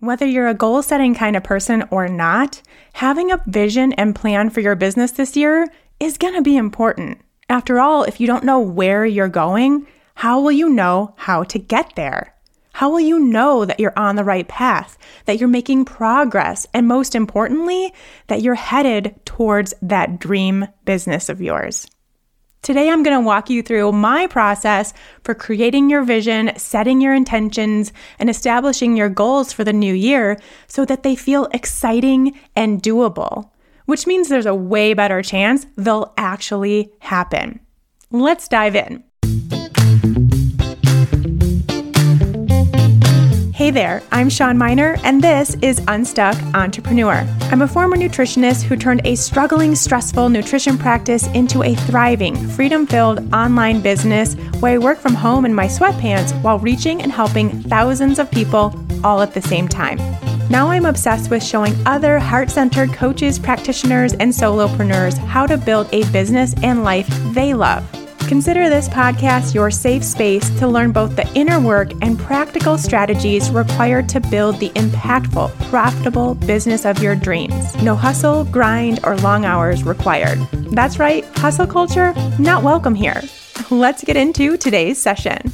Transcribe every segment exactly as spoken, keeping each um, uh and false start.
Whether you're a goal-setting kind of person or not, having a vision and plan for your business this year is going to be important. After all, if you don't know where you're going, how will you know how to get there? How will you know that you're on the right path, that you're making progress, and most importantly, that you're headed towards that dream business of yours? Today, I'm going to walk you through my process for creating your vision, setting your intentions, and establishing your goals for the new year so that they feel exciting and doable, which means there's a way better chance they'll actually happen. Let's dive in. Hey there, I'm Shawn Miner, and this is Unstuck Entrepreneur. I'm a former nutritionist who turned a struggling, stressful nutrition practice into a thriving, freedom-filled online business where I work from home in my sweatpants while reaching and helping thousands of people all at the same time. Now I'm obsessed with showing other heart-centered coaches, practitioners, and solopreneurs how to build a business and life they love. Consider this podcast your safe space to learn both the inner work and practical strategies required to build the impactful, profitable business of your dreams. No hustle, grind, or long hours required. That's right, hustle culture, not welcome here. Let's get into today's session.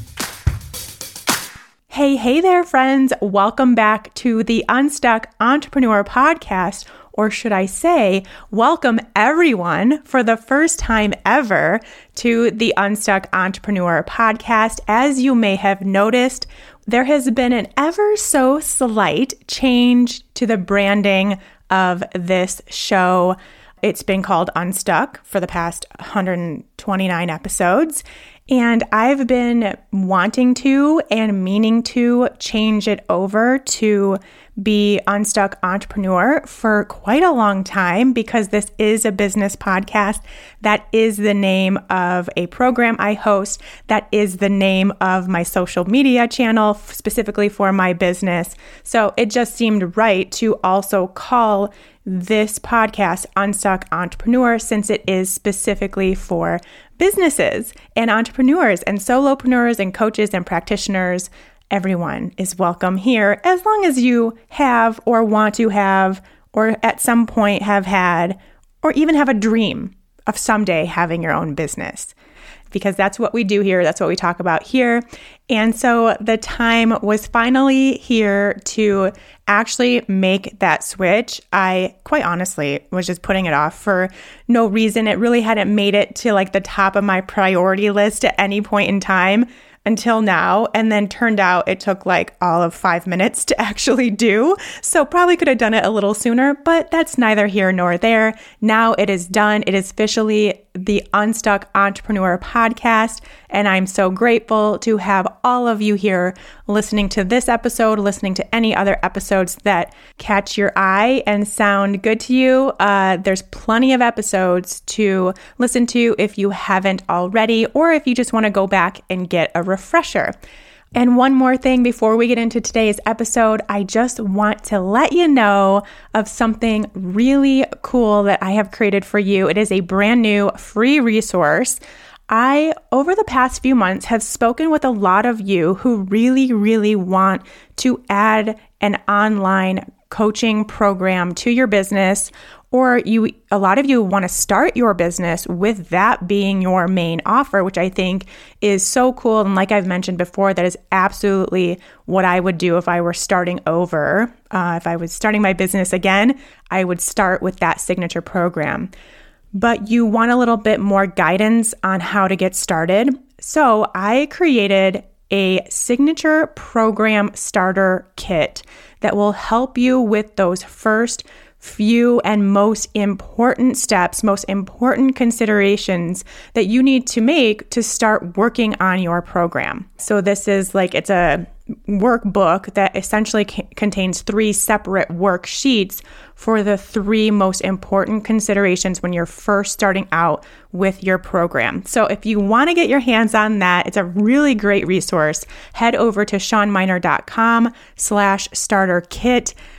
Hey, hey there, friends. Welcome back to the Unstuck Entrepreneur podcast. Or should I say, welcome everyone for the first time ever to the Unstuck Entrepreneur podcast. As you may have noticed, there has been an ever so slight change to the branding of this show. It's been called Unstuck for the past one hundred twenty-nine episodes. And I've been wanting to and meaning to change it over to be Unstuck Entrepreneur for quite a long time because this is a business podcast. That is the name of a program I host. That is the name of my social media channel specifically for my business. So it just seemed right to also call this podcast Unstuck Entrepreneur since it is specifically for businesses and entrepreneurs and solopreneurs and coaches and practitioners. Everyone is welcome here as long as you have or want to have or at some point have had or even have a dream of someday having your own business. Because that's what we do here. That's what we talk about here. And so the time was finally here to actually make that switch. I quite honestly was just putting it off for no reason. It really hadn't made it to like the top of my priority list at any point in time until now. And then turned out it took like all of five minutes to actually do. So probably could have done it a little sooner, but that's neither here nor there. Now it is done. It is officially the Unstuck Entrepreneur podcast. And I'm so grateful to have all of you here listening to this episode, listening to any other episodes that catch your eye and sound good to you. Uh, there's plenty of episodes to listen to if you haven't already, or if you just want to go back and get a refresher. And one more thing before we get into today's episode, I just want to let you know of something really cool that I have created for you. It is a brand new free resource. I, over the past few months, have spoken with a lot of you who really, really want to add an online coaching program to your business, or you, a lot of you want to start your business with that being your main offer, which I think is so cool. And like I've mentioned before, that is absolutely what I would do if I were starting over. Uh, if I was starting my business again, I would start with that signature program. But you want a little bit more guidance on how to get started. So I created a signature program starter kit that will help you with those first few and most important steps, most important considerations that you need to make to start working on your program. So this is like, it's a workbook that essentially c- contains three separate worksheets for the three most important considerations when you're first starting out with your program. So if you want to get your hands on that, it's a really great resource. Head over to shawnminer.com slash starter kit.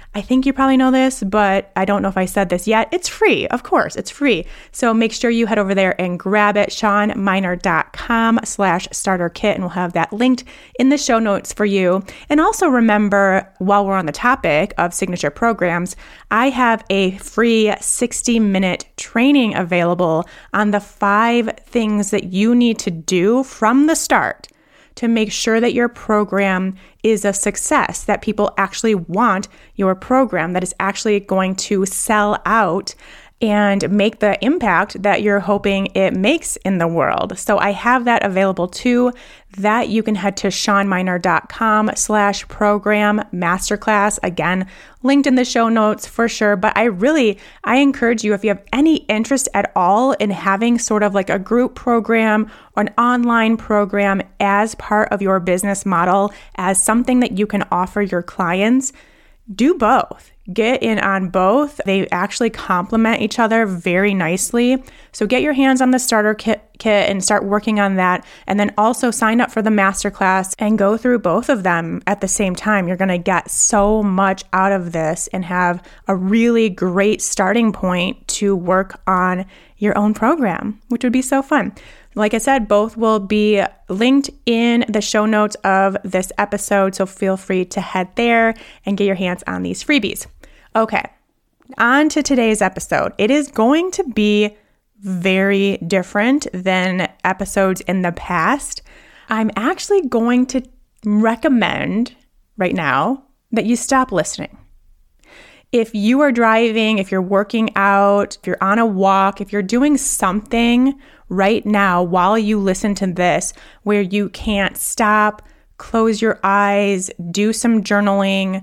I think you probably know this, but I don't know if I said this yet. It's free. Of course, it's free. So make sure you head over there and grab it, shawnminer.com slash starter kit, and we'll have that linked in the show notes for you. And also remember, while we're on the topic of signature programs, I have a free sixty minute training available on the five things that you need to do from the start to make sure that your program is a success, that people actually want your program, that is actually going to sell out and make the impact that you're hoping it makes in the world. So I have that available too. That you can head to shawnminer.com slash program masterclass. Again, linked in the show notes for sure. But I really, I encourage you, if you have any interest at all in having sort of like a group program or an online program as part of your business model, as something that you can offer your clients, do both. Get in on both. They actually complement each other very nicely. So get your hands on the starter kit, kit and start working on that. And then also sign up for the masterclass and go through both of them at the same time. You're going to get so much out of this and have a really great starting point to work on your own program, which would be so fun. Like I said, both will be linked in the show notes of this episode, so feel free to head there and get your hands on these freebies. Okay, on to today's episode. It is going to be very different than episodes in the past. I'm actually going to recommend right now that you stop listening. If you are driving, if you're working out, if you're on a walk, if you're doing something right now while you listen to this where you can't stop, close your eyes, do some journaling,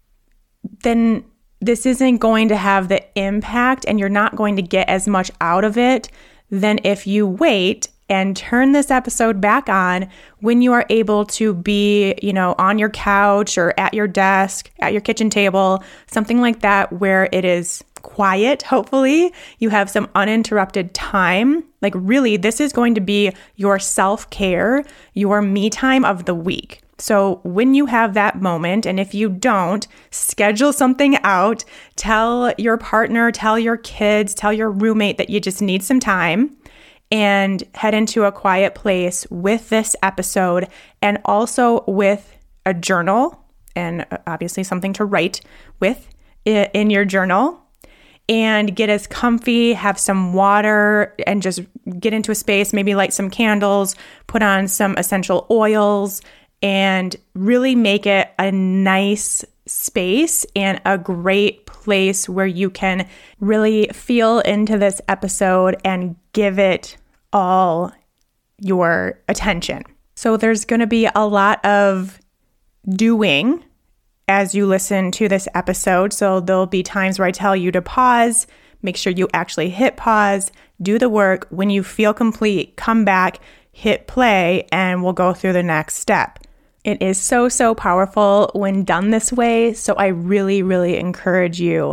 then this isn't going to have the impact and you're not going to get as much out of it than if you wait and turn this episode back on when you are able to be, you know, on your couch or at your desk, at your kitchen table, something like that, where it is quiet. Hopefully you have some uninterrupted time. Like really, this is going to be your self-care, your me time of the week. So when you have that moment, and if you don't, schedule something out, tell your partner, tell your kids, tell your roommate that you just need some time, and head into a quiet place with this episode and also with a journal and obviously something to write with in your journal, and get as comfy, have some water, and just get into a space, maybe light some candles, put on some essential oils, and really make it a nice space and a great place where you can really feel into this episode and give it all your attention. So there's going to be a lot of doing as you listen to this episode. So there'll be times where I tell you to pause, make sure you actually hit pause, do the work. When you feel complete, come back, hit play, and we'll go through the next step. It is so, so powerful when done this way. So I really, really encourage you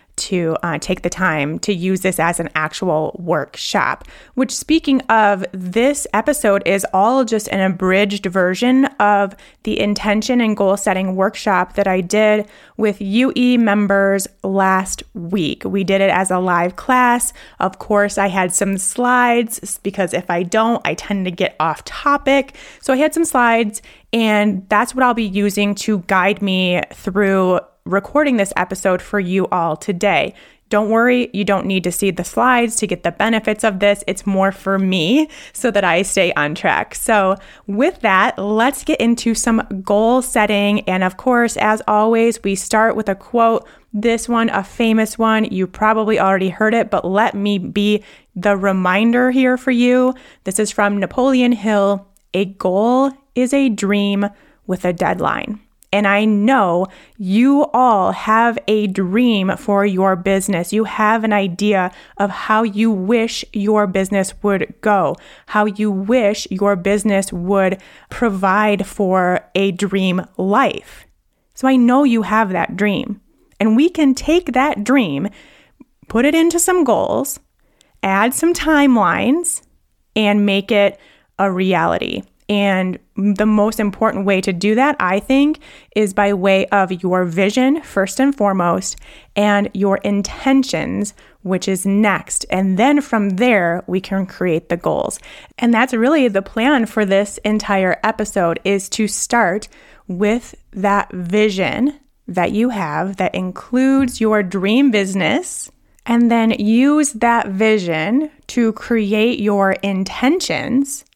to uh, take the time to use this as an actual workshop, which, speaking of, this episode is all just an abridged version of the intention and goal setting workshop that I did with U E members last week. We did it as a live class. Of course, I had some slides because if I don't, I tend to get off topic. So I had some slides, and that's what I'll be using to guide me through recording this episode for you all today. Don't worry, you don't need to see the slides to get the benefits of this. It's more for me so that I stay on track. So with that, let's get into some goal setting. And of course, as always, we start with a quote. This one, a famous one. You probably already heard it, but let me be the reminder here for you. This is from Napoleon Hill. A goal is a dream with a deadline. And I know you all have a dream for your business. You have an idea of how you wish your business would go, how you wish your business would provide for a dream life. So I know you have that dream. And we can take that dream, put it into some goals, add some timelines, and make it a reality. And the most important way to do that, I think, is by way of your vision, first and foremost, and your intentions, which is next. And then from there, we can create the goals. And that's really the plan for this entire episode, is to start with that vision that you have that includes your dream business, and then use that vision to create your intentions.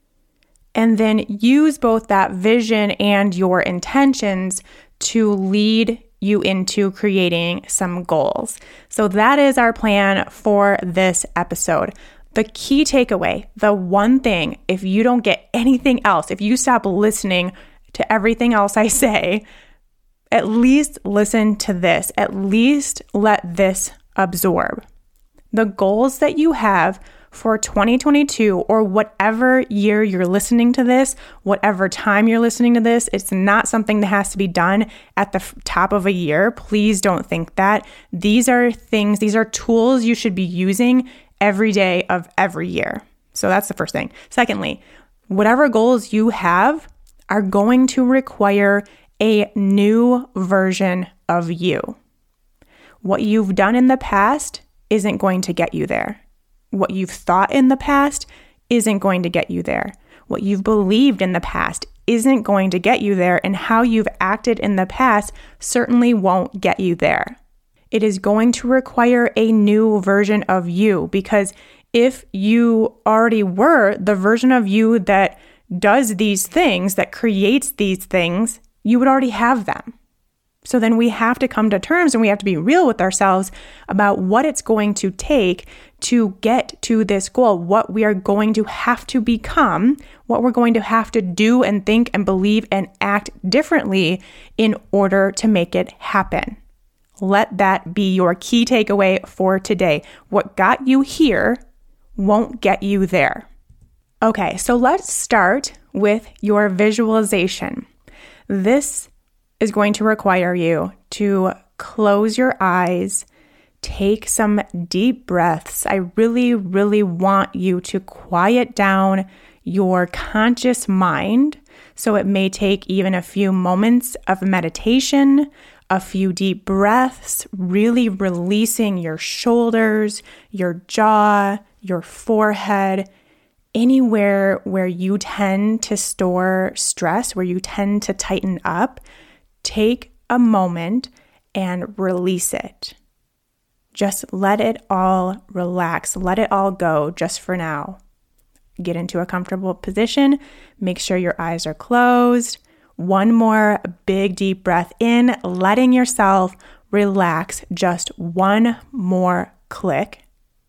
And then use both that vision and your intentions to lead you into creating some goals. So that is our plan for this episode. The key takeaway, the one thing, if you don't get anything else, if you stop listening to everything else I say, at least listen to this. At least let this absorb. The goals that you have for twenty twenty-two, or whatever year you're listening to this, whatever time you're listening to this, it's not something that has to be done at the f- top of a year. Please don't think that. These are things, these are tools you should be using every day of every year. So that's the first thing. Secondly, whatever goals you have are going to require a new version of you. What you've done in the past isn't going to get you there. What you've thought in the past isn't going to get you there. What you've believed in the past isn't going to get you there, and how you've acted in the past certainly won't get you there. It is going to require a new version of you, because if you already were the version of you that does these things, that creates these things, you would already have them. So then we have to come to terms and we have to be real with ourselves about what it's going to take to get to this goal, what we are going to have to become, what we're going to have to do and think and believe and act differently in order to make it happen. Let that be your key takeaway for today. What got you here won't get you there. Okay, so let's start with your visualization. This is going to require you to close your eyes, take some deep breaths. I really, really want you to quiet down your conscious mind. So it may take even a few moments of meditation, a few deep breaths, really releasing your shoulders, your jaw, your forehead, anywhere where you tend to store stress, where you tend to tighten up. Take a moment and release it. Just let it all relax. Let it all go just for now. Get into a comfortable position. Make sure your eyes are closed. One more big deep breath in, letting yourself relax. Just one more click.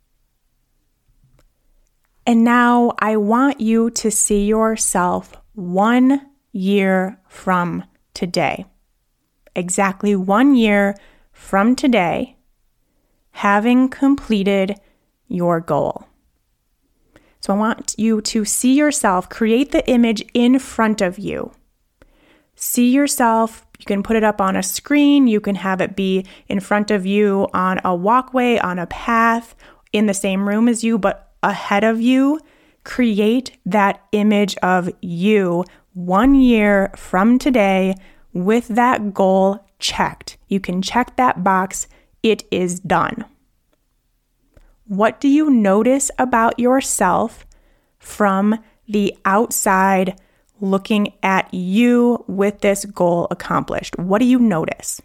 And now I want you to see yourself one year from today. Exactly one year from today, having completed your goal. So I want you to see yourself, create the image in front of you. See yourself, you can put it up on a screen, you can have it be in front of you on a walkway, on a path, in the same room as you, but ahead of you. Create that image of you one year from today, with that goal checked. You can check that box. It is done. What do you notice about yourself from the outside looking at you with this goal accomplished? What do you notice?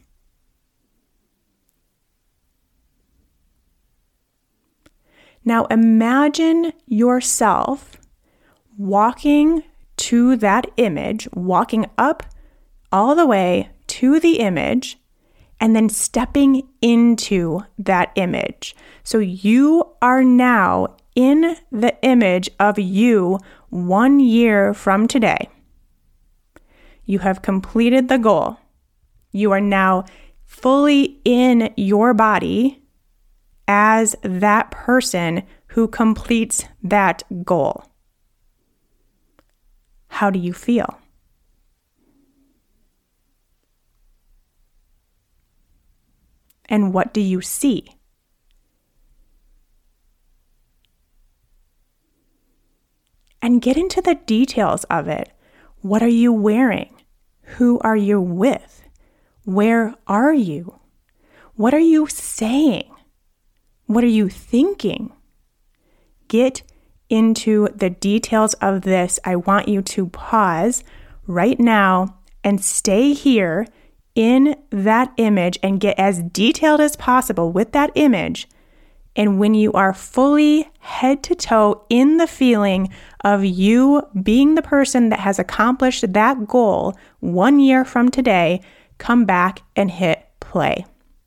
Now imagine yourself walking to that image, walking up all the way to the image, and then stepping into that image. So you are now in the image of you one year from today. You have completed the goal. You are now fully in your body as that person who completes that goal. How do you feel? And what do you see? and get into the details of it. What are you wearing? Who are you with? Where are you? What are you saying? What are you thinking? Get into the details of this. I want you to pause right now and stay here in that image and get as detailed as possible with that image. And when you are fully head to toe in the feeling of you being the person that has accomplished that goal one year from today, come back and hit play.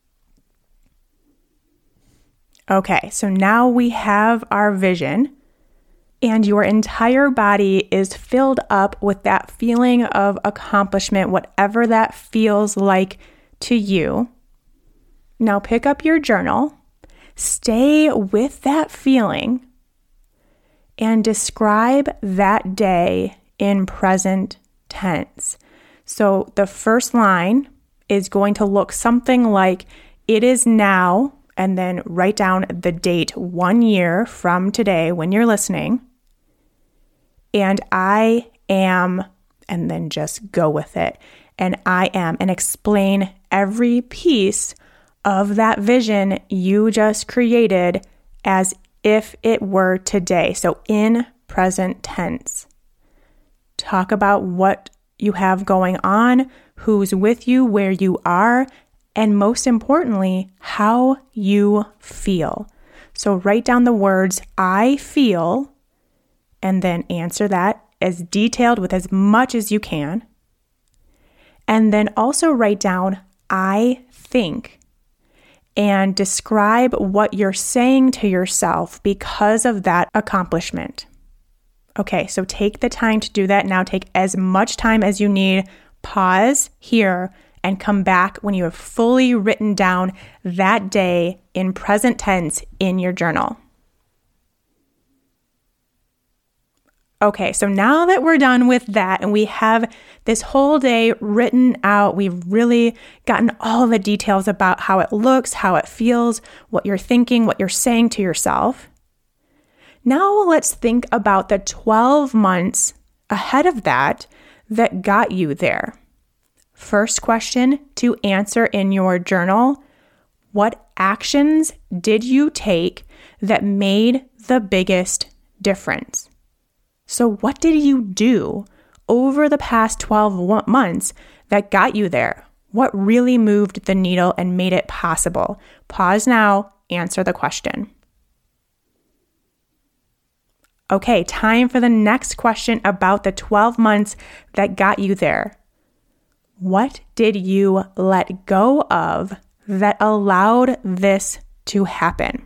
Okay, so now we have our vision, and your entire body is filled up with that feeling of accomplishment, whatever that feels like to you. Now pick up your journal, stay with that feeling, and describe that day in present tense. So the first line is going to look something like, it is now, and then write down the date one year from today when you're listening. And I am, and then just go with it. And I am, and explain every piece of that vision you just created as if it were today. So in present tense. Talk about what you have going on, who's with you, where you are, and most importantly, how you feel. So write down the words, I feel, and then answer that as detailed with as much as you can. And then also write down, I think, and describe what you're saying to yourself because of that accomplishment. Okay, so take the time to do that. Now take as much time as you need. Pause here and come back when you have fully written down that day in present tense in your journal. Okay, so now that we're done with that and we have this whole day written out, we've really gotten all the details about how it looks, how it feels, what you're thinking, what you're saying to yourself. Now let's think about the twelve months ahead of that that got you there. First question to answer in your journal, what actions did you take that made the biggest difference? So what did you do over the past twelve months that got you there? What really moved the needle and made it possible? Pause now, answer the question. Okay, time for the next question about the twelve months that got you there. What did you let go of that allowed this to happen?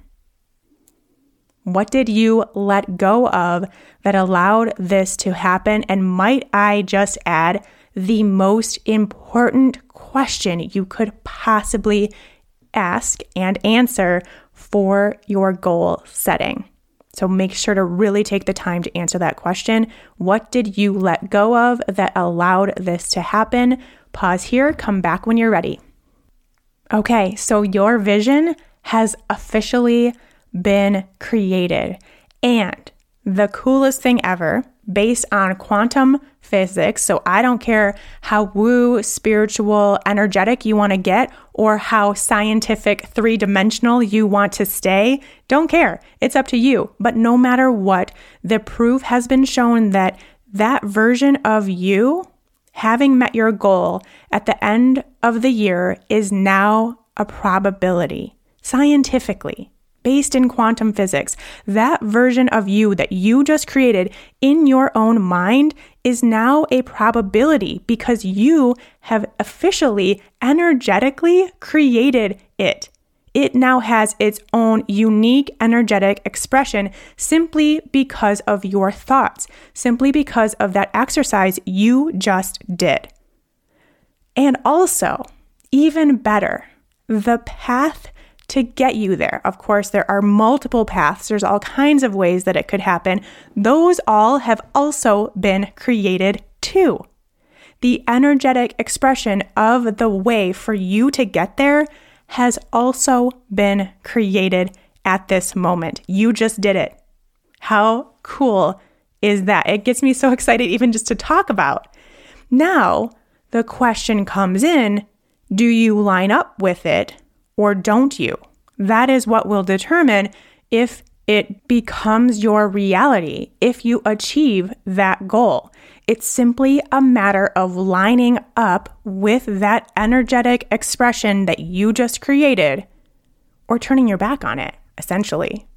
What did you let go of that allowed this to happen? And might I just add, the most important question you could possibly ask and answer for your goal setting. So make sure to really take the time to answer that question. What did you let go of that allowed this to happen? Pause here, come back when you're ready. Okay, so your vision has officially been created. And the coolest thing ever, based on quantum physics, so I don't care how woo, spiritual, energetic you want to get, or how scientific, three-dimensional you want to stay, don't care. It's up to you. But no matter what, the proof has been shown that that version of you, having met your goal at the end of the year, is now a probability, scientifically. Based in quantum physics, that version of you that you just created in your own mind is now a probability because you have officially, energetically created it. It now has its own unique energetic expression simply because of your thoughts, simply because of that exercise you just did. And also, even better, the path to get you there. Of course, there are multiple paths. There's all kinds of ways that it could happen. Those all have also been created too. The energetic expression of the way for you to get there has also been created at this moment. You just did it. How cool is that? It gets me so excited even just to talk about. Now, the question comes in, do you line up with it or don't you? That is what will determine if it becomes your reality, if you achieve that goal. It's simply a matter of lining up with that energetic expression that you just created or turning your back on it, essentially.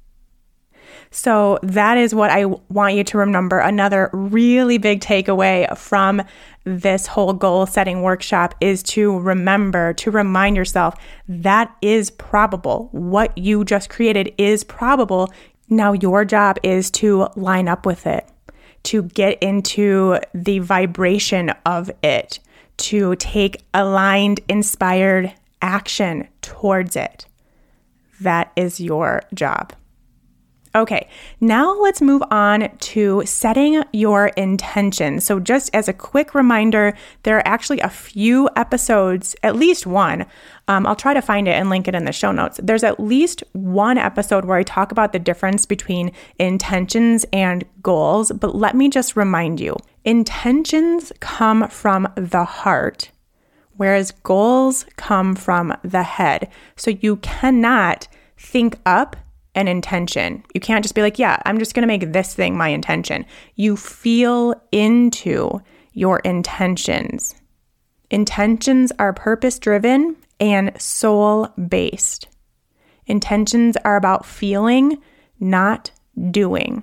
So that is what I want you to remember. Another really big takeaway from this whole goal setting workshop is to remember, to remind yourself that is probable. What you just created is probable. Now your job is to line up with it, to get into the vibration of it, to take aligned, inspired action towards it. That is your job. Okay, now let's move on to setting your intention. So just as a quick reminder, there are actually a few episodes, at least one. Um, I'll try to find it and link it in the show notes. There's at least one episode where I talk about the difference between intentions and goals. But let me just remind you, intentions come from the heart, whereas goals come from the head. So you cannot think up an intention. You can't just be like, yeah, I'm just going to make this thing my intention. You feel into your intentions. Intentions are purpose-driven and soul-based. Intentions are about feeling, not doing.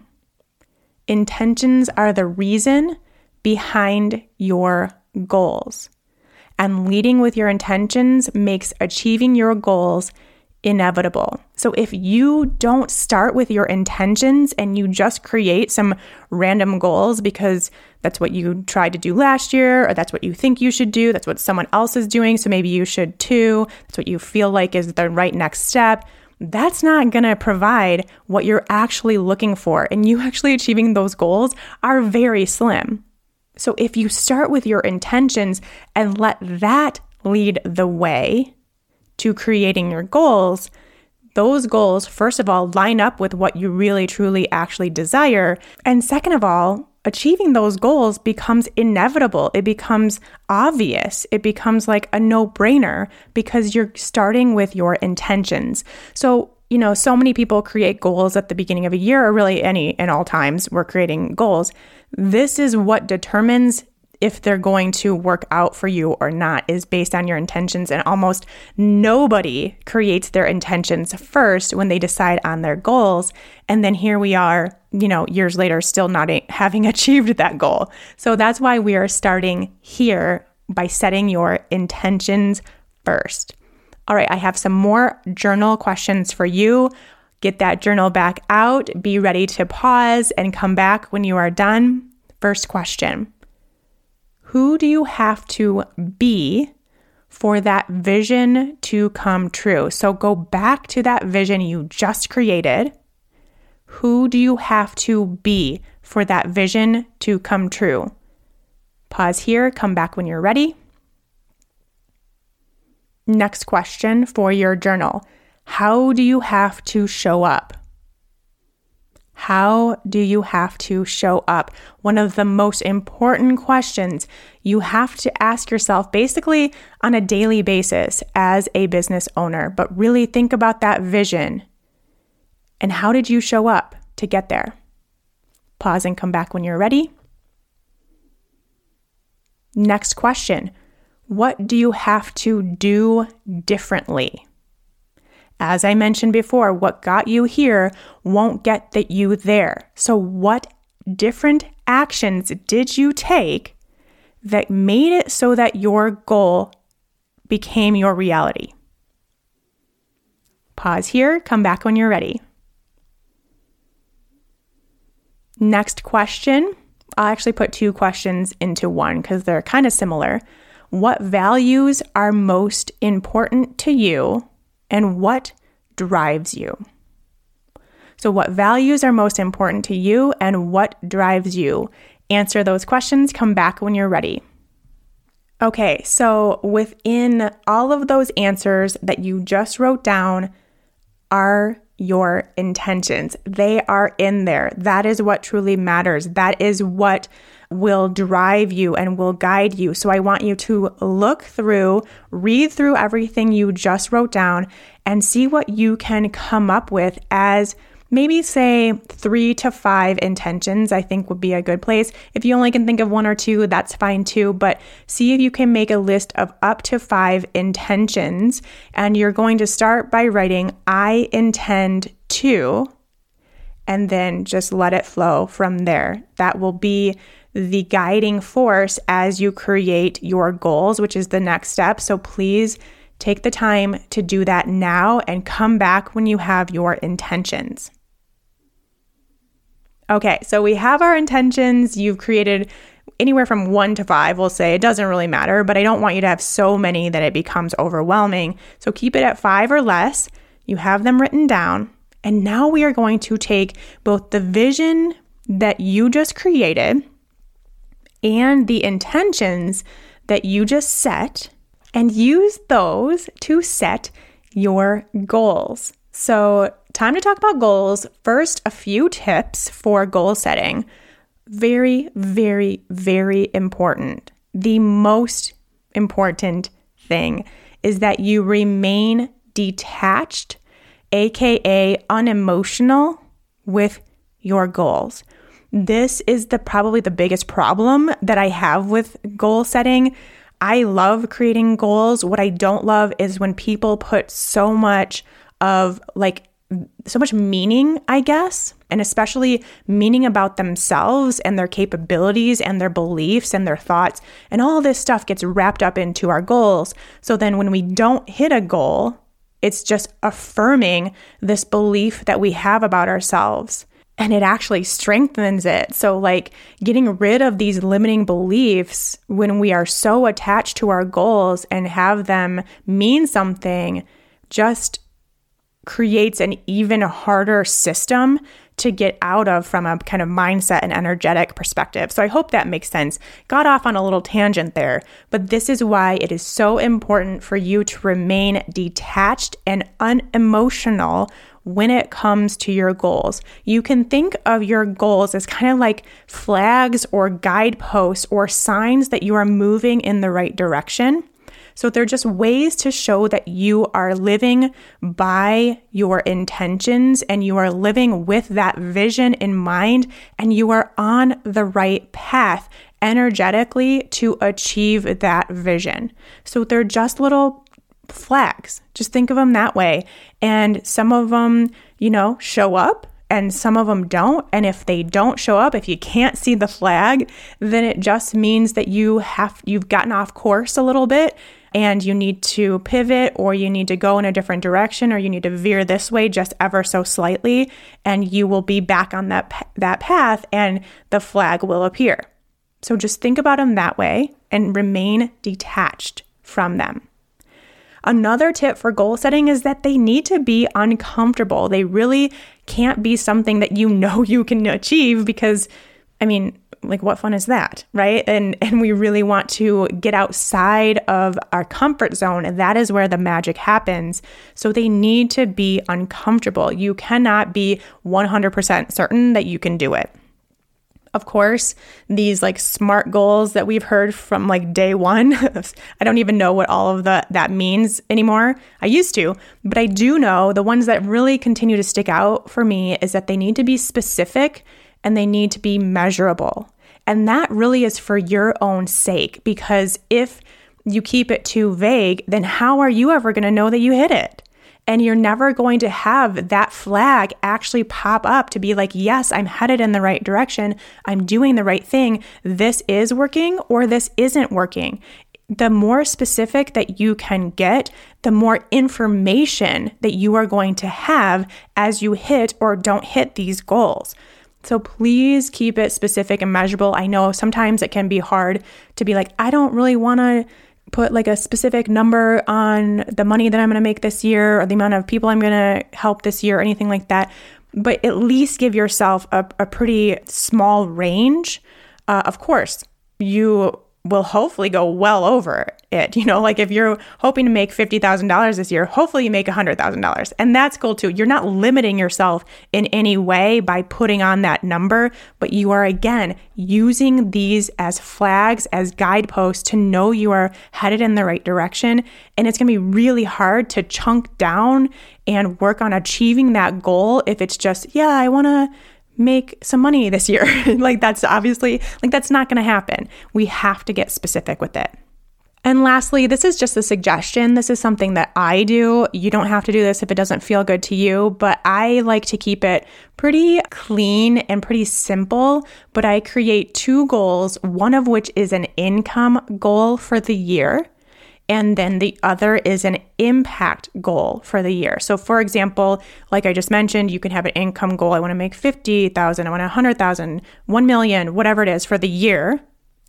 Intentions are the reason behind your goals. And leading with your intentions makes achieving your goals inevitable. So if you don't start with your intentions and you just create some random goals because that's what you tried to do last year, or that's what you think you should do, that's what someone else is doing, so maybe you should too, that's what you feel like is the right next step, that's not going to provide what you're actually looking for. And you actually achieving those goals are very slim. So if you start with your intentions and let that lead the way to creating your goals, those goals, first of all, line up with what you really, truly, actually desire. And second of all, achieving those goals becomes inevitable. It becomes obvious. It becomes like a no-brainer because you're starting with your intentions. So, you know, so many people create goals at the beginning of a year, or really any in all times we're creating goals. This is what determines if they're going to work out for you or not, is based on your intentions. And almost nobody creates their intentions first when they decide on their goals. And then here we are, you know, years later, still not having achieved that goal. So that's why we are starting here by setting your intentions first. All right, I have some more journal questions for you. Get that journal back out. Be ready to pause and come back when you are done. First question. Who do you have to be for that vision to come true? So go back to that vision you just created. Who do you have to be for that vision to come true? Pause here, come back when you're ready. Next question for your journal. How do you have to show up? How do you have to show up? One of the most important questions you have to ask yourself basically on a daily basis as a business owner, but really think about that vision and how did you show up to get there? Pause and come back when you're ready. Next question. What do you have to do differently? As I mentioned before, what got you here won't get that you there. So what different actions did you take that made it so that your goal became your reality? Pause here, come back when you're ready. Next question. I'll actually put two questions into one because they're kind of similar. What values are most important to you? And what drives you? So what values are most important to you and what drives you? Answer those questions. Come back when you're ready. Okay, so within all of those answers that you just wrote down are your intentions. They are in there. That is what truly matters. That is what will drive you and will guide you. So I want you to look through, read through everything you just wrote down and see what you can come up with as maybe say three to five intentions, I think would be a good place. If you only can think of one or two, that's fine too, but see if you can make a list of up to five intentions. And you're going to start by writing, I intend to, and then just let it flow from there. That will be the guiding force as you create your goals, which is the next step. So please take the time to do that now and come back when you have your intentions. Okay, so we have our intentions. You've created anywhere from one to five, we'll say. It doesn't really matter, but I don't want you to have so many that it becomes overwhelming. So keep it at five or less. You have them written down. And now we are going to take both the vision that you just created and the intentions that you just set and use those to set your goals. So time to talk about goals. First, a few tips for goal setting. Very, very, very important. The most important thing is that you remain detached, aka unemotional, with your goals. This is the probably the biggest problem that I have with goal setting. I love creating goals. What I don't love is when people put so much of like so much meaning, I guess, and especially meaning about themselves and their capabilities and their beliefs and their thoughts. And all this stuff gets wrapped up into our goals. So then when we don't hit a goal, it's just affirming this belief that we have about ourselves. And it actually strengthens it. So like getting rid of these limiting beliefs when we are so attached to our goals and have them mean something just creates an even harder system to get out of from a kind of mindset and energetic perspective. So I hope that makes sense. Got off on a little tangent there, but this is why it is so important for you to remain detached and unemotional when it comes to your goals. You can think of your goals as kind of like flags or guideposts or signs that you are moving in the right direction. So they're just ways to show that you are living by your intentions and you are living with that vision in mind and you are on the right path energetically to achieve that vision. So they're just little flags. Just think of them that way. And some of them, you know, show up and some of them don't. And if they don't show up, if you can't see the flag, then it just means that you have, you've gotten off course a little bit and you need to pivot or you need to go in a different direction or you need to veer this way just ever so slightly and you will be back on that, that path and the flag will appear. So just think about them that way and remain detached from them. Another tip for goal setting is that they need to be uncomfortable. They really can't be something that you know you can achieve because, I mean, like what fun is that, right? And and we really want to get outside of our comfort zone, and that is where the magic happens. So they need to be uncomfortable. You cannot be one hundred percent certain that you can do it. Of course, these like SMART goals that we've heard from like day one, I don't even know what all of the, that means anymore. I used to, but I do know the ones that really continue to stick out for me is that they need to be specific and they need to be measurable. And that really is for your own sake, because if you keep it too vague, then how are you ever going to know that you hit it? And you're never going to have that flag actually pop up to be like, yes, I'm headed in the right direction. I'm doing the right thing. This is working or this isn't working. The more specific that you can get, the more information that you are going to have as you hit or don't hit these goals. So please keep it specific and measurable. I know sometimes it can be hard to be like, I don't really want to put like a specific number on the money that I'm going to make this year or the amount of people I'm going to help this year or anything like that. But at least give yourself a, a pretty small range. Uh, of course, you will hopefully go well over it. You know, like if you're hoping to make fifty thousand dollars this year, hopefully you make one hundred thousand dollars. And that's cool too. You're not limiting yourself in any way by putting on that number, but you are, again, using these as flags, as guideposts to know you are headed in the right direction. And it's going to be really hard to chunk down and work on achieving that goal if it's just, yeah, I want to make some money this year. Like that's obviously, like that's not going to happen. We have to get specific with it. And lastly, this is just a suggestion. This is something that I do. You don't have to do this if it doesn't feel good to you, but I like to keep it pretty clean and pretty simple. But I create two goals, one of which is an income goal for the year. And then the other is an impact goal for the year. So for example, like I just mentioned, you can have an income goal. I want to make fifty thousand, I want one hundred thousand, one million, whatever it is for the year.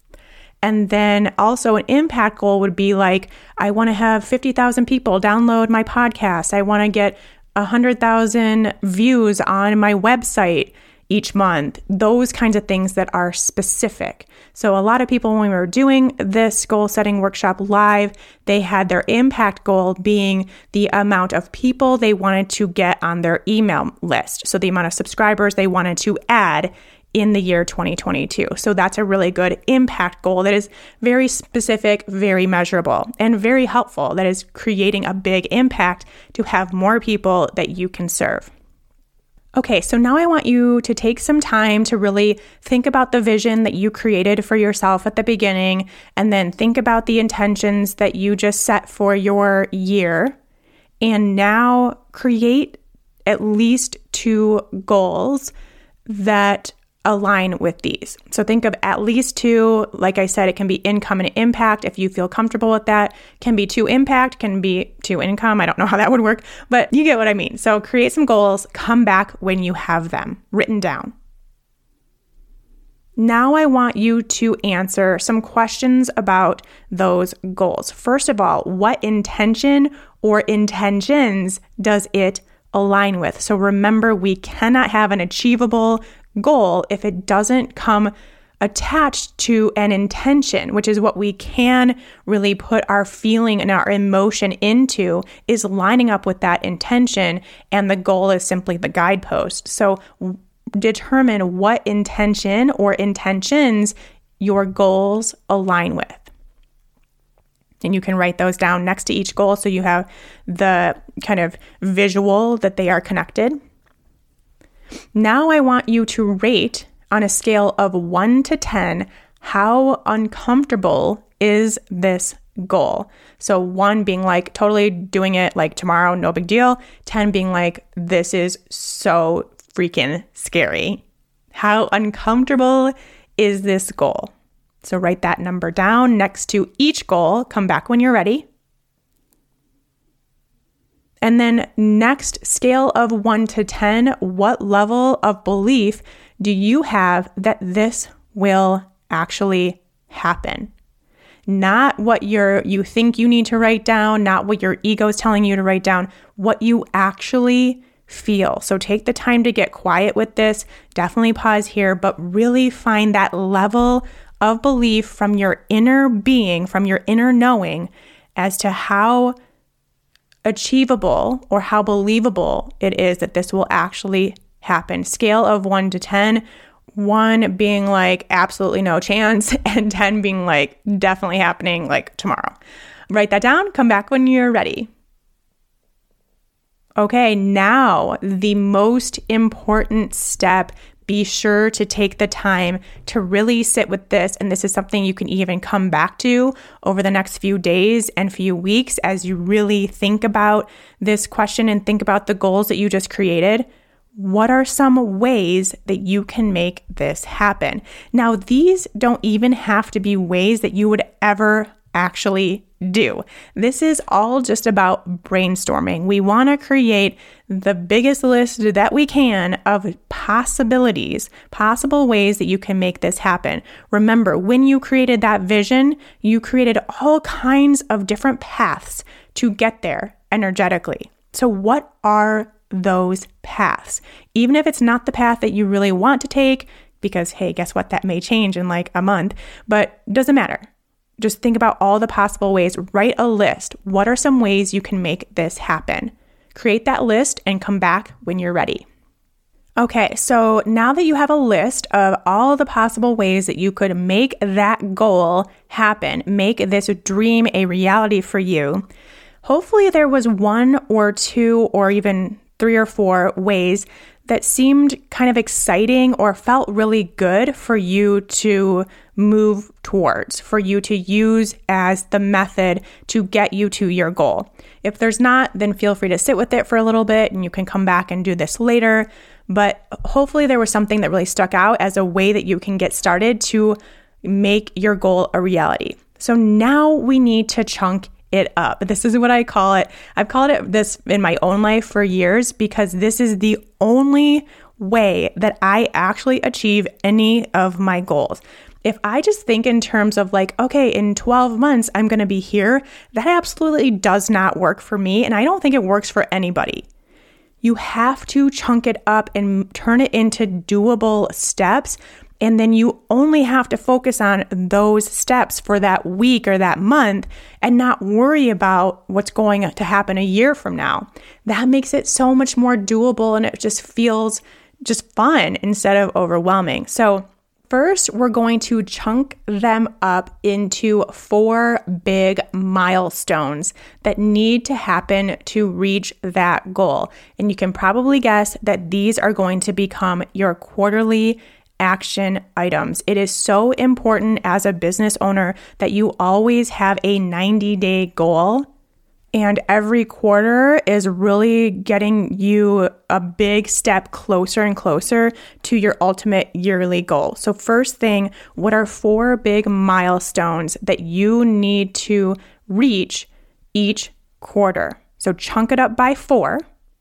And then also an impact goal would be like, I want to have fifty thousand people download my podcast. I want to get one hundred thousand views on my website each month, those kinds of things that are specific. So a lot of people, when we were doing this goal setting workshop live, they had their impact goal being the amount of people they wanted to get on their email list. So the amount of subscribers they wanted to add in the year twenty twenty-two. So that's a really good impact goal that is very specific, very measurable, and very helpful. That is creating a big impact to have more people that you can serve. Okay, so now I want you to take some time to really think about the vision that you created for yourself at the beginning, and then think about the intentions that you just set for your year. And now create at least two goals that align with these. So think of at least two. Like I said, it can be income and impact if you feel comfortable with that. Can be two impact, can be two income. I don't know how that would work, but you get what I mean. So create some goals, come back when you have them written down. Now I want you to answer some questions about those goals. First of all, what intention or intentions does it align with? So remember, we cannot have an achievable goal if it doesn't come attached to an intention, which is what we can really put our feeling and our emotion into, is lining up with that intention, and the goal is simply the guidepost. So determine what intention or intentions your goals align with. And you can write those down next to each goal so you have the kind of visual that they are connected. Now I want you to rate on a scale of one to ten, how uncomfortable is this goal? So one being like totally doing it like tomorrow, no big deal. ten being like, this is so freaking scary. How uncomfortable is this goal? So write that number down next to each goal. Come back when you're ready. And then next, scale of one to ten, what level of belief do you have that this will actually happen? Not what you're, you think you need to write down, not what your ego is telling you to write down, what you actually feel. So take the time to get quiet with this. Definitely pause here, but really find that level of belief from your inner being, from your inner knowing, as to how achievable or how believable it is that this will actually happen. Scale of one to ten, one being like absolutely no chance, and ten being like definitely happening like tomorrow. Write that down, come back when you're ready. Okay, now the most important step. Be sure to take the time to really sit with this. And this is something you can even come back to over the next few days and few weeks as you really think about this question and think about the goals that you just created. What are some ways that you can make this happen? Now, these don't even have to be ways that you would ever actually do. This is all just about brainstorming. We want to create the biggest list that we can of possibilities, possible ways that you can make this happen. Remember, when you created that vision, you created all kinds of different paths to get there energetically. So what are those paths? Even if it's not the path that you really want to take, because hey, guess what? That may change in like a month, but doesn't matter. just think about all the possible ways. Write a list. What are some ways you can make this happen? Create that list and come back when you're ready. Okay, so now that you have a list of all the possible ways that you could make that goal happen, make this dream a reality for you, hopefully there was one or two or even three or four ways that seemed kind of exciting or felt really good for you to move towards, for you to use as the method to get you to your goal. If there's not, then feel free to sit with it for a little bit and you can come back and do this later. But hopefully there was something that really stuck out as a way that you can get started to make your goal a reality. So now we need to chunk it up. This is what I call it. I've called it this in my own life for years because this is the only way that I actually achieve any of my goals. If I just think in terms of like, okay, in twelve months, I'm going to be here, that absolutely does not work for me. And I don't think it works for anybody. You have to chunk it up and turn it into doable steps. And then you only have to focus on those steps for that week or that month and not worry about what's going to happen a year from now. That makes it so much more doable and it just feels just fun instead of overwhelming. So first, we're going to chunk them up into four big milestones that need to happen to reach that goal. And you can probably guess that these are going to become your quarterly action items. It is so important as a business owner that you always have a ninety-day goal. And every quarter is really getting you a big step closer and closer to your ultimate yearly goal. So first thing, what are four big milestones that you need to reach each quarter? So chunk it up by four.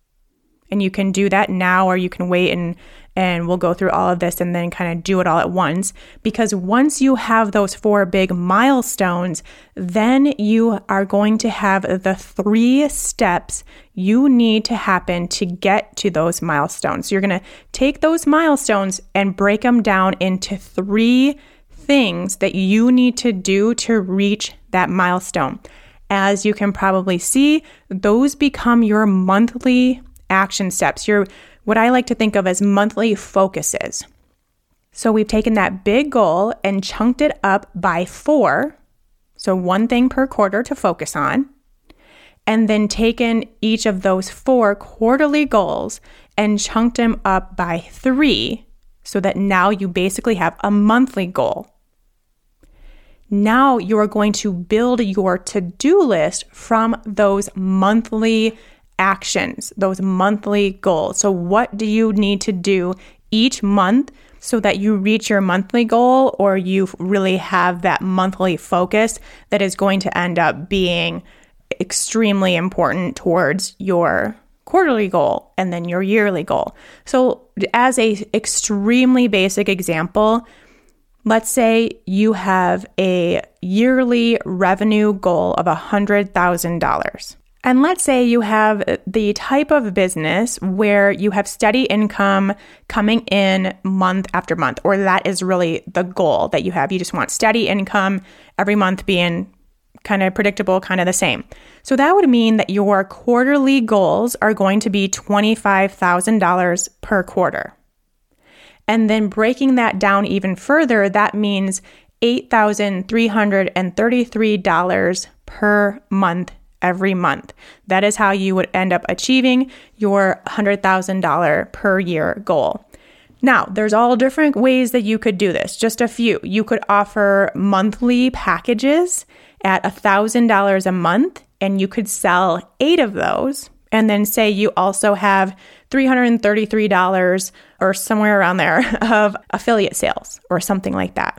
And you can do that now, or you can wait and and we'll go through all of this and then kind of do it all at once. Because once you have those four big milestones, then you are going to have the three steps you need to happen to get to those milestones. So you're going to take those milestones and break them down into three things that you need to do to reach that milestone. As you can probably see, those become your monthly action steps, your what I like to think of as monthly focuses. So we've taken that big goal and chunked it up by four, so one thing per quarter to focus on, and then taken each of those four quarterly goals and chunked them up by three, so that now you basically have a monthly goal. Now you are going to build your to-do list from those monthly actions, those monthly goals. So what do you need to do each month so that you reach your monthly goal, or you really have that monthly focus that is going to end up being extremely important towards your quarterly goal and then your yearly goal. So as a extremely basic example, let's say you have a yearly revenue goal of one hundred thousand dollars. And let's say you have the type of business where you have steady income coming in month after month, or that is really the goal that you have. You just want steady income every month being kind of predictable, kind of the same. So that would mean that your quarterly goals are going to be twenty-five thousand dollars per quarter. And then breaking that down even further, that means eight thousand three hundred thirty-three dollars per month every month. That is how you would end up achieving your one hundred thousand dollars per year goal. Now, there's all different ways that you could do this, just a few. You could offer monthly packages at one thousand dollars a month, and you could sell eight of those, and then say you also have three hundred thirty-three dollars or somewhere around there of affiliate sales or something like that.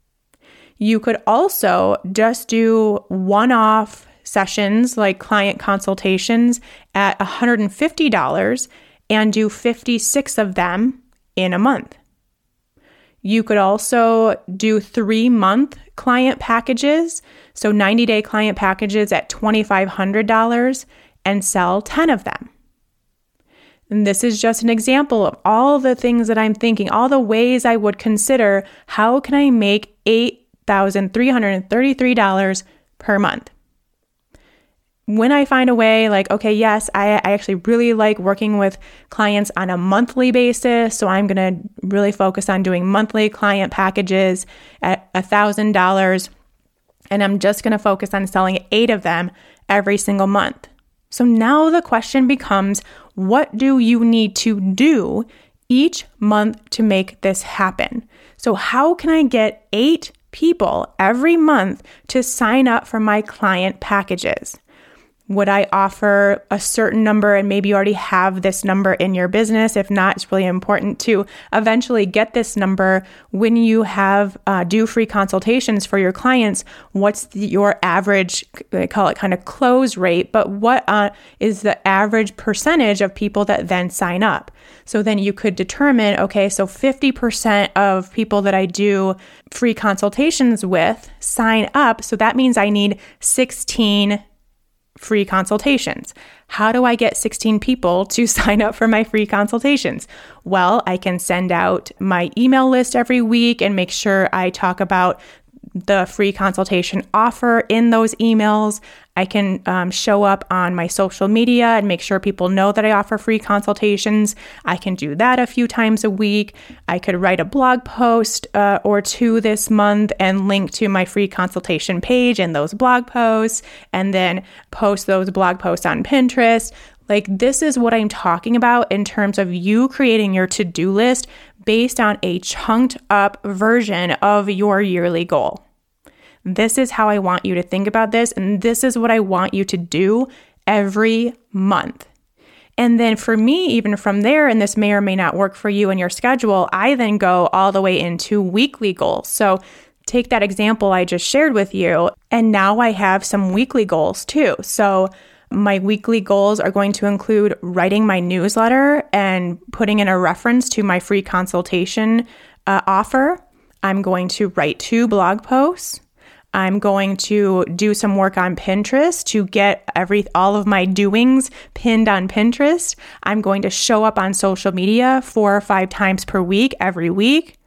You could also just do one-off sessions like client consultations at one hundred fifty dollars and do fifty-six of them in a month. You could also do three-month client packages, so ninety-day client packages at twenty-five hundred dollars, and sell ten of them. And this is just an example of all the things that I'm thinking, all the ways I would consider, how can I make eight thousand three hundred thirty-three dollars per month. When I find a way like, okay, yes, I, I actually really like working with clients on a monthly basis. So I'm going to really focus on doing monthly client packages at one thousand dollars. And I'm just going to focus on selling eight of them every single month. So now the question becomes, what do you need to do each month to make this happen? So how can I get eight people every month to sign up for my client packages? Would I offer a certain number, and maybe you already have this number in your business? If not, it's really important to eventually get this number when you have uh, do free consultations for your clients. What's the, your average, they call it kind of close rate, but what uh, is the average percentage of people that then sign up? So then you could determine, okay, so fifty percent of people that I do free consultations with sign up. So that means I need sixteen free consultations. How do I get sixteen people to sign up for my free consultations? Well, I can send out my email list every week and make sure I talk about the free consultation offer in those emails. I can um, show up on my social media and make sure people know that I offer free consultations. I can do that a few times a week. I could write a blog post uh, or two this month and link to my free consultation page in those blog posts, and then post those blog posts on Pinterest. Like, this is what I'm talking about in terms of you creating your to-do list based on a chunked up version of your yearly goal. This is how I want you to think about this, and this is what I want you to do every month. And then for me, even from there, and this may or may not work for you and your schedule, I then go all the way into weekly goals. So take that example I just shared with you, and now I have some weekly goals too. So my weekly goals are going to include writing my newsletter and putting in a reference to my free consultation uh, offer. I'm going to write two blog posts. I'm going to do some work on Pinterest to get every all of my doings pinned on Pinterest. I'm going to show up on social media four or five times per week, every week.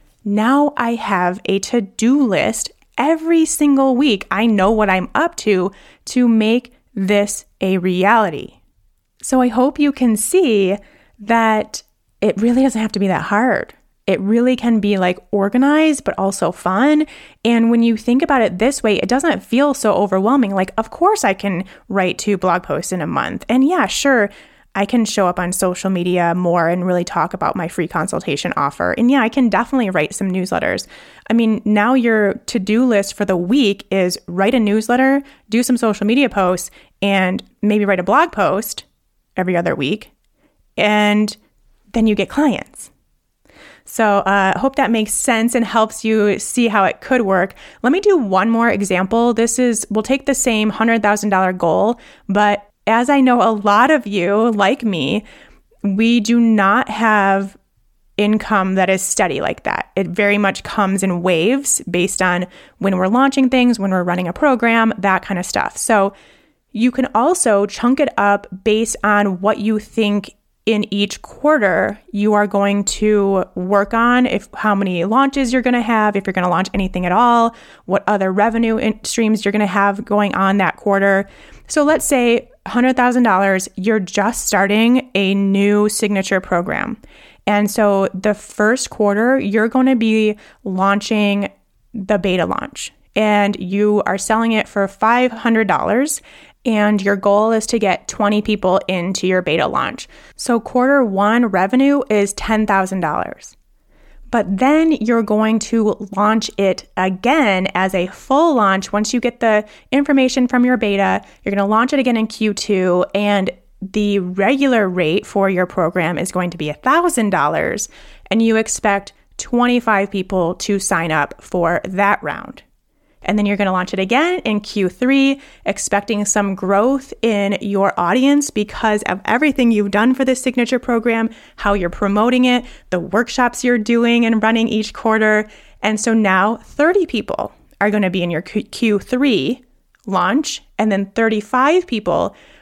Now I have a to-do list every single week. I know what I'm up to to make this a reality. So I hope you can see that it really doesn't have to be that hard. It really can be like organized, but also fun. And when you think about it this way, it doesn't feel so overwhelming. Like, of course I can write two blog posts in a month. And yeah, sure, I can show up on social media more and really talk about my free consultation offer. And yeah, I can definitely write some newsletters. I mean, now your to-do list for the week is write a newsletter, do some social media posts, and maybe write a blog post every other week. And then you get clients. So I uh, hope that makes sense and helps you see how it could work. Let me do one more example. This is, we'll take the same one hundred thousand dollars goal, but as I know a lot of you, like me, we do not have income that is steady like that. It very much comes in waves based on when we're launching things, when we're running a program, that kind of stuff. So you can also chunk it up based on what you think in each quarter you are going to work on, if how many launches you're going to have, if you're going to launch anything at all, what other revenue in- streams you're going to have going on that quarter. So let's say one hundred thousand dollars, you're just starting a new signature program. And so the first quarter, you're going to be launching the beta launch, and you are selling it for five hundred dollars. And your goal is to get twenty people into your beta launch. So quarter one revenue is ten thousand dollars. But then you're going to launch it again as a full launch. Once you get the information from your beta, you're going to launch it again in Q two, and the regular rate for your program is going to be one thousand dollars, and you expect twenty-five people to sign up for that round. And then you're going to launch it again in Q three, expecting some growth in your audience because of everything you've done for this signature program, how you're promoting it, the workshops you're doing and running each quarter. And so now thirty people are going to be in your Q three launch, and then thirty-five people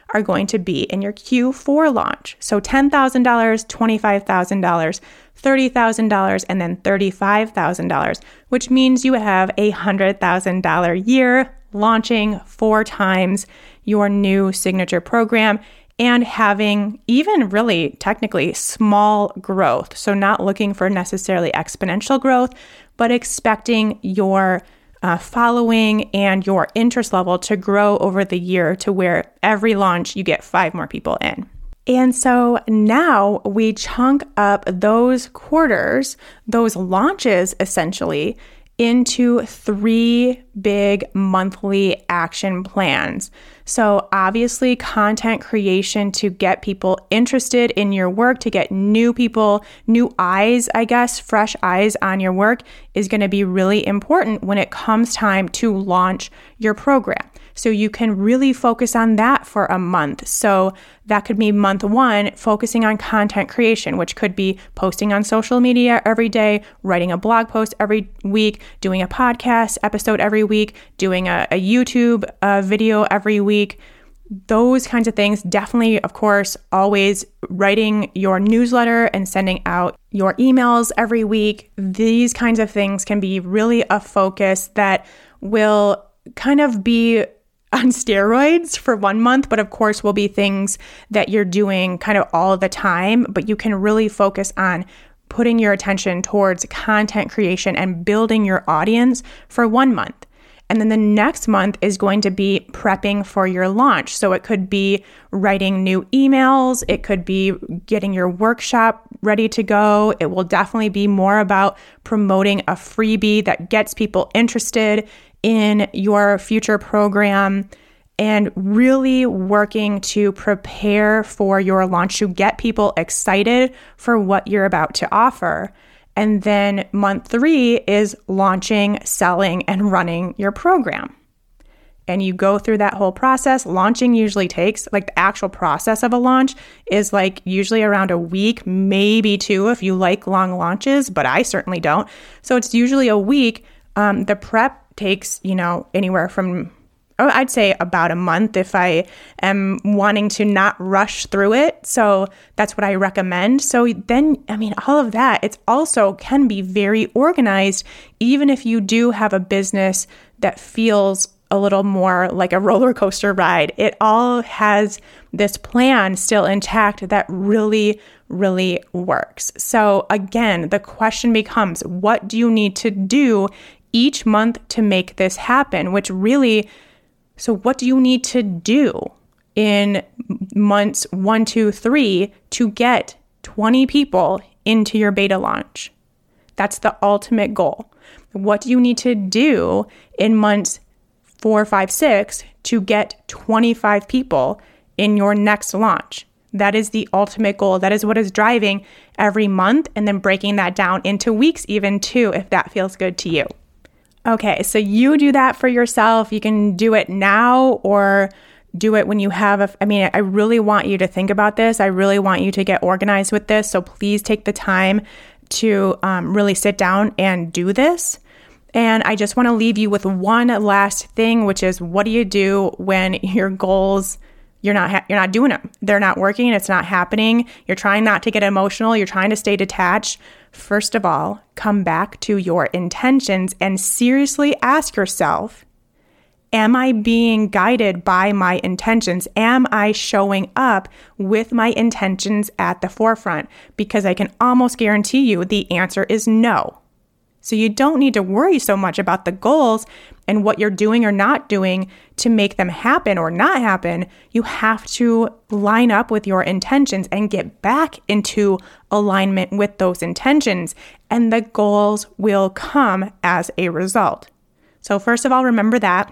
are going to be in your Q four launch. So ten thousand dollars, twenty-five thousand dollars, thirty thousand dollars, and then thirty-five thousand dollars, which means you have a one hundred thousand dollars year launching four times your new signature program and having even really technically small growth. So not looking for necessarily exponential growth, but expecting your uh, following and your interest level to grow over the year to where every launch you get five more people in. And so now we chunk up those quarters, those launches essentially, into three big monthly action plans. So obviously content creation to get people interested in your work, to get new people, new eyes, I guess, fresh eyes on your work is going to be really important when it comes time to launch your program. So you can really focus on that for a month. So that could be month one, focusing on content creation, which could be posting on social media every day, writing a blog post every week, doing a podcast episode every week, doing a, a YouTube uh, video every week. Those kinds of things. Definitely, of course, always writing your newsletter and sending out your emails every week. These kinds of things can be really a focus that will kind of be on steroids for one month, but of course will be things that you're doing kind of all the time, but you can really focus on putting your attention towards content creation and building your audience for one month. And then the next month is going to be prepping for your launch. So it could be writing new emails. It could be getting your workshop ready to go. It will definitely be more about promoting a freebie that gets people interested in your future program and really working to prepare for your launch to get people excited for what you're about to offer. And then month three is launching, selling, and running your program. And you go through that whole process. Launching usually takes, like the actual process of a launch is like usually around a week, maybe two if you like long launches, but I certainly don't. So it's usually a week. Um, the prep takes, you know, anywhere from, oh, I'd say about a month if I am wanting to not rush through it. So that's what I recommend. So then, I mean, all of that, it's also can be very organized, even if you do have a business that feels a little more like a roller coaster ride. It all has this plan still intact that really, really works. So again, the question becomes, what do you need to do each month to make this happen? Which really, so what do you need to do in months one, two, three to get twenty people into your beta launch? That's the ultimate goal. What do you need to do in months four, five, six to get twenty-five people in your next launch? That is the ultimate goal. That is what is driving every month, and then breaking that down into weeks even too, if that feels good to you. Okay, so you do that for yourself. You can do it now or do it when you have a, I mean, I really want you to think about this. I really want you to get organized with this. So please take the time to um, really sit down and do this. And I just want to leave you with one last thing, which is, what do you do when your goals, you're not ha- you're not doing them? They're not working. It's not happening. You're trying not to get emotional. You're trying to stay detached. First of all, come back to your intentions and seriously ask yourself, am I being guided by my intentions? Am I showing up with my intentions at the forefront? Because I can almost guarantee you the answer is no. So you don't need to worry so much about the goals and what you're doing or not doing to make them happen or not happen. You have to line up with your intentions and get back into alignment with those intentions, and the goals will come as a result. So first of all, remember that.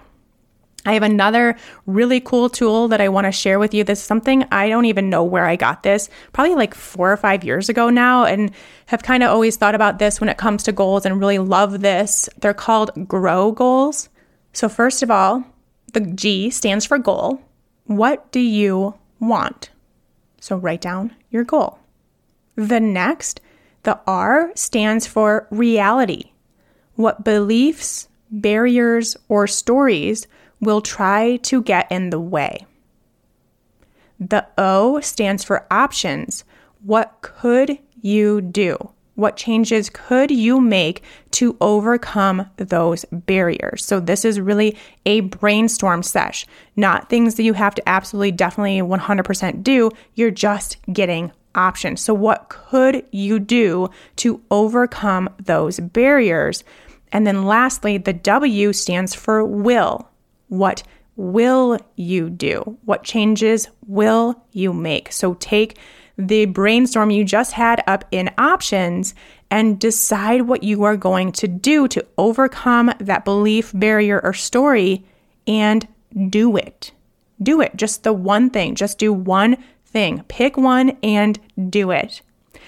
I have another really cool tool that I want to share with you. This is something I don't even know where I got this, probably like four or five years ago now, and have kind of always thought about this when it comes to goals and really love this. They're called GROW goals. So first of all, the G stands for goal. What do you want? So write down your goal. The next, the R stands for reality. What beliefs, barriers, or stories will try to get in the way. The O stands for options. What could you do? What changes could you make to overcome those barriers? So this is really a brainstorm sesh, not things that you have to absolutely, definitely one hundred percent do. You're just getting options. So what could you do to overcome those barriers? And then lastly, the W stands for will. What will you do? What changes will you make? So take the brainstorm you just had up in options and decide what you are going to do to overcome that belief, barrier, or story, and do it. Do it. Just the one thing. Just do one thing. Pick one and do it.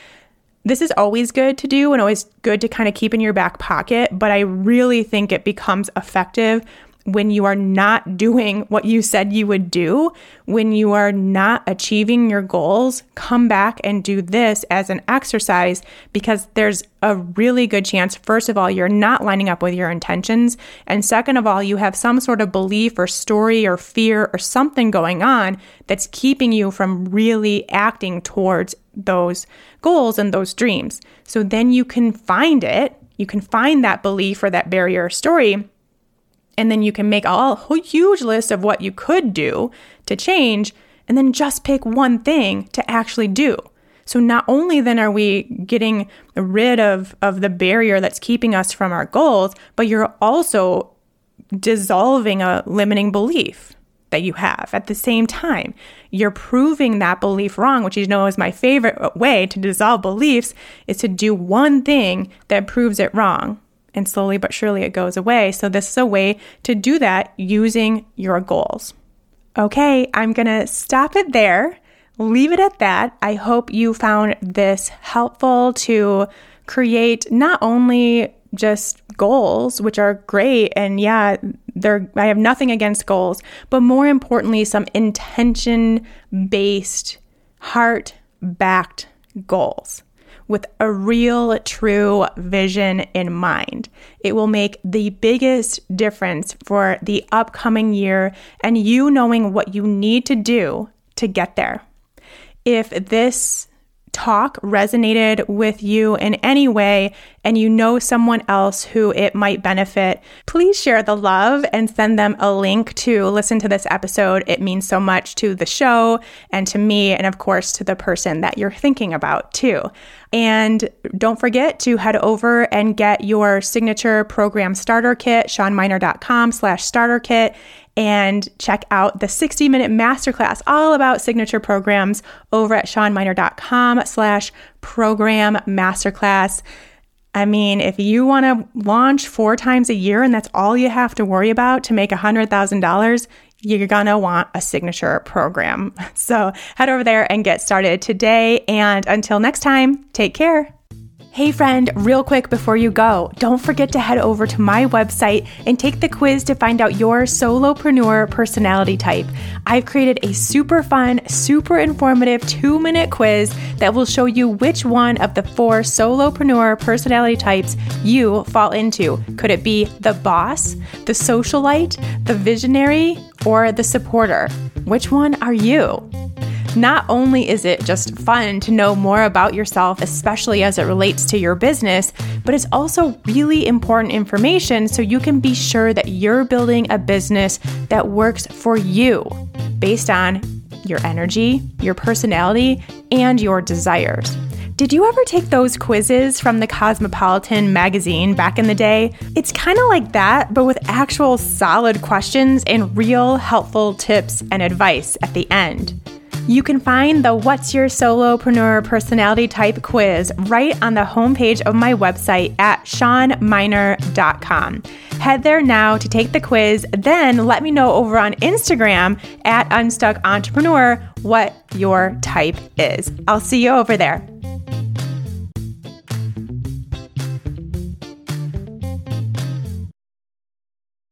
This is always good to do and always good to kind of keep in your back pocket, but I really think it becomes effective when you are not doing what you said you would do, when you are not achieving your goals. Come back and do this as an exercise, because there's a really good chance, first of all, you're not lining up with your intentions. And second of all, you have some sort of belief or story or fear or something going on that's keeping you from really acting towards those goals and those dreams. So then you can find it. You can find that belief or that barrier or story. And then you can make a huge list of what you could do to change, and then just pick one thing to actually do. So not only then are we getting rid of, of the barrier that's keeping us from our goals, but you're also dissolving a limiting belief that you have at the same time. You're proving that belief wrong, which you know is my favorite way to dissolve beliefs, is to do one thing that proves it wrong. And slowly but surely it goes away. So this is a way to do that using your goals. Okay, I'm going to stop it there. Leave it at that. I hope you found this helpful to create not only just goals, which are great. And yeah, they're, I have nothing against goals, but more importantly, some intention-based, heart-backed goals with a real, true vision in mind. It will make the biggest difference for the upcoming year and you knowing what you need to do to get there. If this talk resonated with you in any way and you know someone else who it might benefit, please share the love and send them a link to listen to this episode. It means so much to the show and to me, and of course to the person that you're thinking about too. And don't forget to head over and get your signature program starter kit, shawnminer.com slash starter kit, and check out the sixty minute masterclass all about signature programs over at shawnminer.com slash program masterclass. I mean, if you want to launch four times a year and that's all you have to worry about to make one hundred thousand dollars, you're going to want a signature program. So head over there and get started today. And until next time, take care. Hey friend, real quick before you go, don't forget to head over to my website and take the quiz to find out your solopreneur personality type. I've created a super fun, super informative two-minute quiz that will show you which one of the four solopreneur personality types you fall into. Could it be the boss, the socialite, the visionary, or the supporter? Which one are you? Not only is it just fun to know more about yourself, especially as it relates to your business, but it's also really important information so you can be sure that you're building a business that works for you based on your energy, your personality, and your desires. Did you ever take those quizzes from the Cosmopolitan magazine back in the day? It's kind of like that, but with actual solid questions and real helpful tips and advice at the end. You can find the What's Your Solopreneur Personality Type quiz right on the homepage of my website at shawn miner dot com. Head there now to take the quiz, then let me know over on Instagram at Unstuck Entrepreneur what your type is. I'll see you over there.